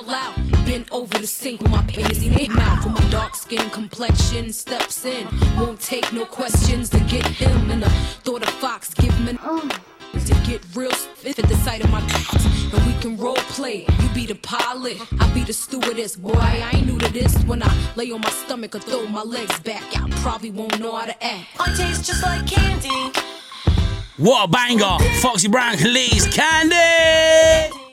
out loud. Bent over the sink with my penis in his mouth. With my dark skin complexion steps in. Won't take no questions to get him. And the thought of Fox give me to get real fit at the sight of my thoughts. And we can role play. You be the pilot, I be the stewardess. Boy, I ain't new to this. When I lay on my stomach or throw my legs back, I probably won't know how to act. I taste just like candy. What a banger! Foxy Brown, Khalees, Candy!